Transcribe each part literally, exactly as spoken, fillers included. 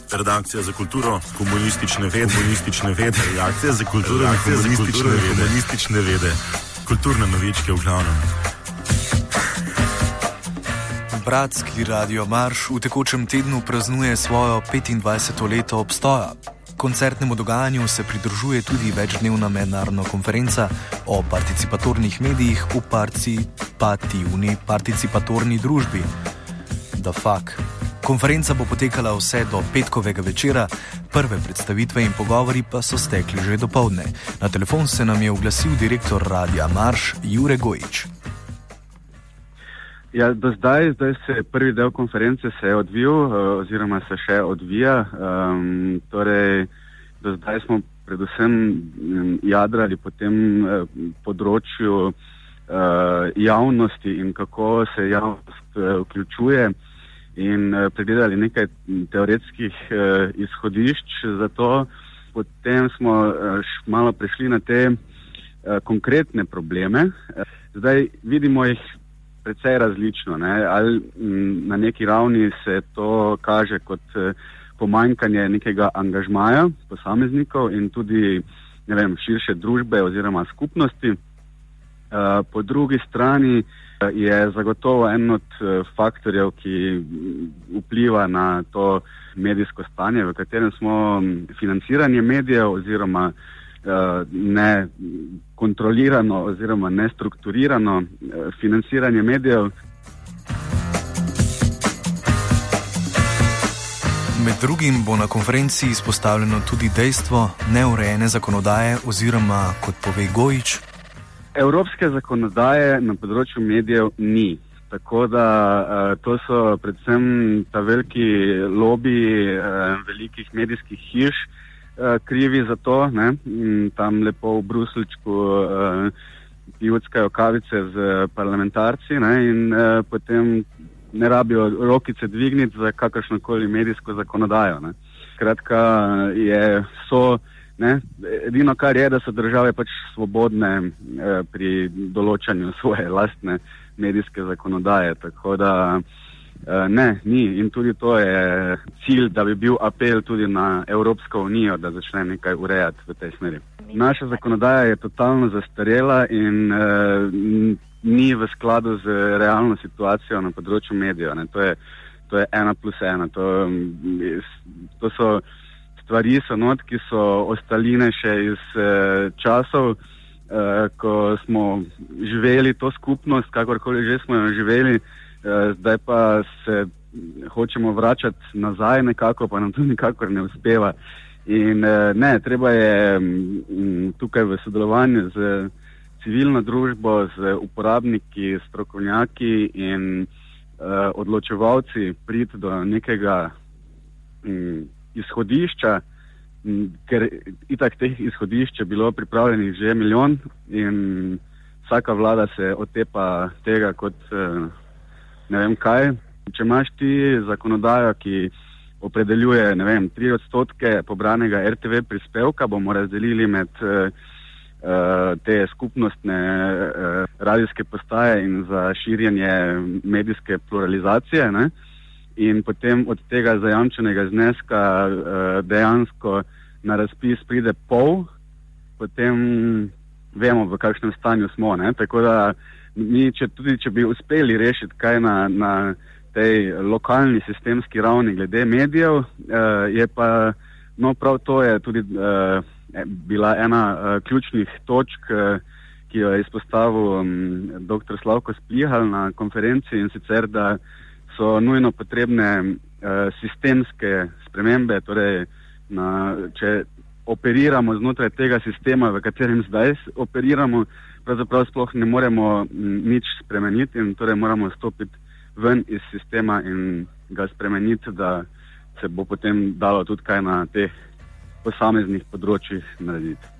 Redakcija za kulturo, komunistične vede, komunistične vede, redakcija za kulturo, redakcija za komunistične vede, komunistične vede, kulturne novičke v glavnem. Bratski Radio Marš v tekočem tednu praznuje svojo petindvajseto leto obstoja. Koncertnemu dogajanju se pridružuje tudi večdnevna mednarodna konferenca o participatornih medijih v participativni participatorni družbi. The fuck. Konferenca bo potekala vse do petkovega večera, prve predstavitve in pogovori pa so stekli že dopoldne. Na telefon se nam je oglasil direktor Radia Marš Jure Gojič. Ja, do zdaj, zdaj se prvi del konference se je odvijal oziroma se še odvija. Um, torej, do zdaj smo predvsem jadrali po tem področju uh, javnosti in kako se javnost uh, vključuje in uh, pregledali nekaj teoretskih uh, izhodišč za to. Potem smo uh, malo prišli na te uh, konkretne probleme. Uh, zdaj vidimo jih precej različno, ne? Ali m, na neki ravni se to kaže kot eh, pomanjkanje nekega angažmaja posameznikov in tudi, ne vem, širše družbe oziroma skupnosti. Uh, po drugi strani uh, je zagotovo en od uh, faktorjev, ki vpliva na to medijsko stanje, v katerem smo financiranje medijev oziroma Uh, ne kontrolirano oziroma nestrukturirano uh, financiranje medijev. Med drugim bo na konferenci izpostavljeno tudi dejstvo neurejene zakonodaje oziroma, kot pove Gojič, evropske zakonodaje na področju medijev ni. Tako da uh, to so predvsem ta veliki lobiji uh, velikih medijskih hiš krivi za to, ne? Tam lepo v Bruseljčku uh, pivotskajo kavice z parlamentarci, ne? In uh, potem ne rabijo rokice dvigniti za kakršnokoli medijsko zakonodajo. Ne? Kratka je, so, ne? Edino kar je, da so države pač svobodne uh, pri določanju svoje lastne medijske zakonodaje, tako da Uh, ne, ni. In tudi to je cilj, da bi bil apel tudi na Evropsko unijo, da začne nekaj urejati v tej smeri. Naša zakonodaja je totalno zastarela in uh, ni v skladu z realno situacijo na področju medijev. To je, to je ena plus ena. To, to so stvari, so not, ki so ostaline še iz uh, časov, uh, ko smo živeli to skupnost, kakorkoli že smo jo živeli. Zdaj pa se hočemo vračati nazaj nekako, pa nam to nikakor ne uspeva. In ne, treba je tukaj v sodelovanju z civilno družbo, z uporabniki, strokovnjaki in uh, odločevalci priti do nekega um, izhodišča, um, ker itak teh izhodišč je bilo pripravljenih že milijon in vsaka vlada se otepa tega kot uh, ne vem kaj. Če imaš ti zakonodajo, ki opredeljuje, ne vem, tri odstotke pobranega er te ve prispevka, bomo razdelili med uh, te skupnostne uh, radijske postaje in za širjenje medijske pluralizacije, ne? In potem od tega zajamčenega zneska uh, dejansko na razpis pride pol, potem vemo, v kakšnem stanju smo, ne? Tako da mi, če, tudi če bi uspeli rešiti kaj na, na tej lokalni sistemski ravni glede medijev, uh, je pa, no prav to je tudi uh, bila ena uh, ključnih točk, uh, ki jo je izpostavil um, doktor Slavko Splihal na konferenci, in sicer, da so nujno potrebne uh, sistemske spremembe, torej na, če operiramo znotraj tega sistema, v katerem zdaj operiramo, pravzaprav sploh ne moremo nič spremeniti in torej moramo stopiti ven iz sistema in ga spremeniti, da se bo potem dalo tudi kaj na teh posameznih področjih narediti.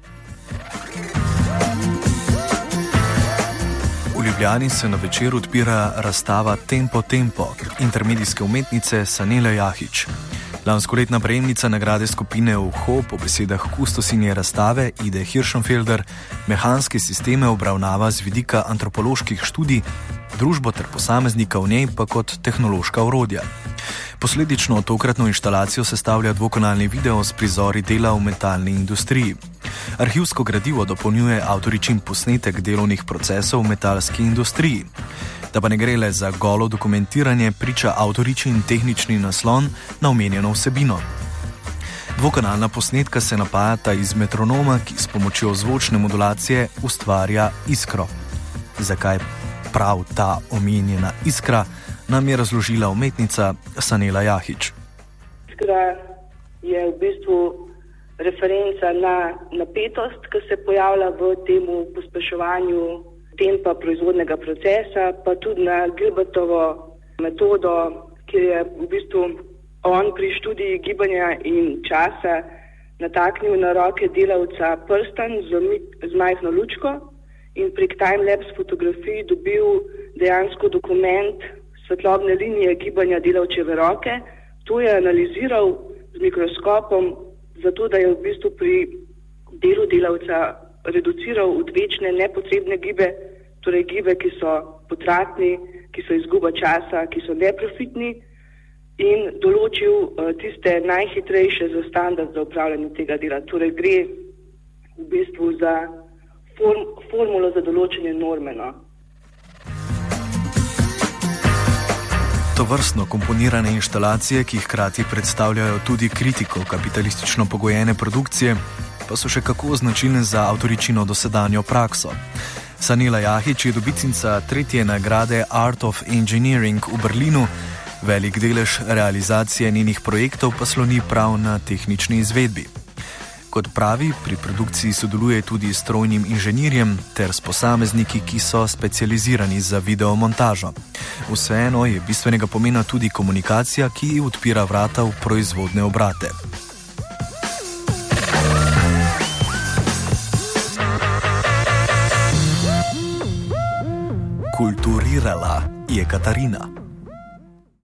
V Ljubljani se na večer odpira razstava Tempo Tempo intermedijske umetnice Sanele Jahič. Lanskoletna prejemnica nagrade skupine Uho po besedah kustosinje razstave Ide Hirschenfelder mehanske sisteme obravnava z vidika antropoloških študij, družbo ter posameznika v njej pa kot tehnološka orodja. Posledično tokratno inštalacijo sestavlja dvokanalni video s prizori dela v metalni industriji. Arhivsko gradivo dopolnjuje avtoričin posnetek delovnih procesov v metalski industriji. Da pa ne gre le za golo dokumentiranje, priča avtoričin tehnični naslon na omenjeno vsebino. Dvokanalna posnetka se napajata iz metronoma, ki s pomočjo zvočne modulacije ustvarja iskro. Zakaj prav ta omenjena iskra, nam je razložila umetnica Sanela Jahič. Iskra je v bistvu referenca na napetost, ki se pojavlja v tem pospeševanju tempa proizvodnega procesa, pa tudi na Gilbertovo metodo, kjer je v bistvu on pri študiji gibanja in časa nataknil na roke delavca prstan z, z majhno lučko in prek timelapse fotografij dobil dejansko dokument svetlobne linije gibanja delavčeve roke. To je analiziral z mikroskopom, zato da je v bistvu pri delu delavca reduciral odvečne nepotrebne gibe, torej gibe, ki so potratni, ki so izguba časa, ki so neprofitni, in določil uh, tiste najhitrejše za standard za upravljanje tega dela. Torej gre v bistvu za form, formulo za določenje norme. No? Tovrstno komponirane inštalacije, ki hkrati predstavljajo tudi kritiko kapitalistično pogojene produkcije, pa so še kako značilne za avtoričino dosedanjo prakso. Sanela Jahič je dobitnica tretje nagrade Art of Engineering v Berlinu, velik delež realizacije njenih projektov pa sloni prav na tehnični izvedbi. Kot pravi, pri produkciji sodeluje tudi s strojnim inženirjem ter s posamezniki, ki so specializirani za videomontažo. Vseeno je bistvenega pomena tudi komunikacija, ki odpira vrata v proizvodne obrate. Kulturirala je Katarina.